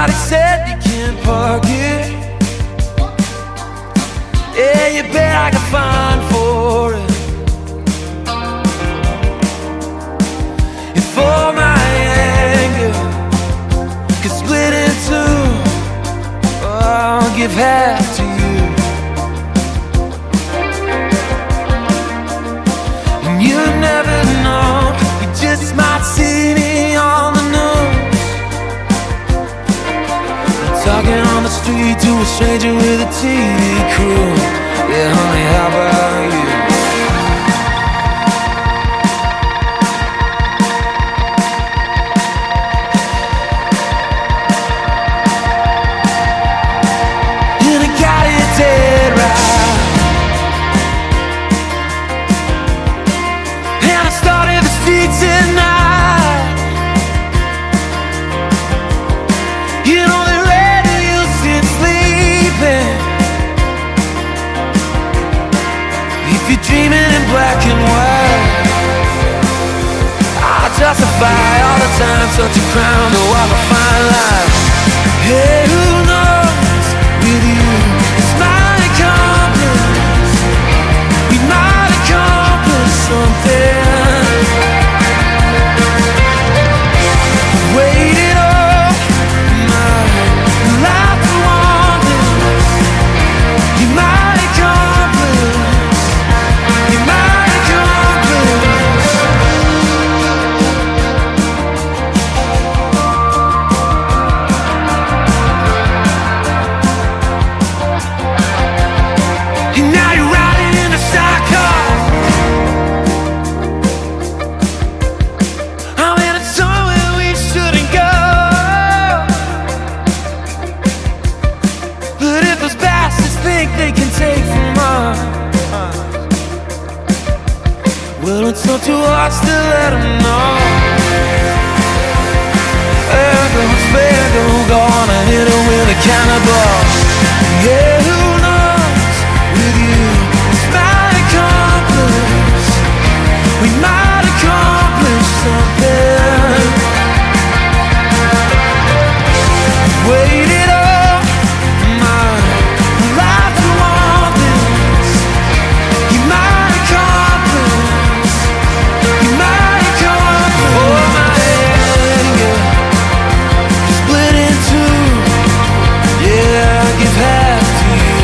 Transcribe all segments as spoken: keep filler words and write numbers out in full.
Somebody said you can't park it. Yeah, you bet I can find for it. And for my anger could split in two, I'll give half to you. And you never know, you just might see me on the news, talking on the street to a stranger with a T V crew. Yeah, honey, how about you? And I got it dead right, and I started the streets at night. You know the radio sits sleeping. If you're dreaming in black and white, I'll justify all the time such a crime to walk a fine line. Hey, who knows, with you it's my accomplice. We might accomplish something. Waited all my life to want this. You might accomplish. You might accomplish. And now you're riding in a sidecar. I'm in a zone where we shouldn't go. But if those bastards think they can take from us, well, it's not too hard to let them know. There goes Fago, gonna hit her with a cannonball. Yeah, who knows, with you it's my accomplice. We might accomplish something. Waited all my life to want this. You might accomplish. You might accomplish. For my anger split in two, yeah, I give half to you.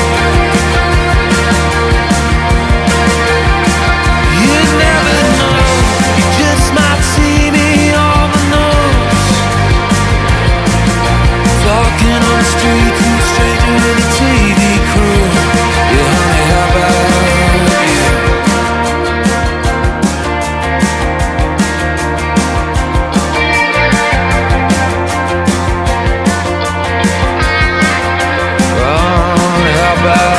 You never know, you just might see me on the nose, talking on the street to a stranger with a T V crew. Yeah, honey, how about you? Oh, how about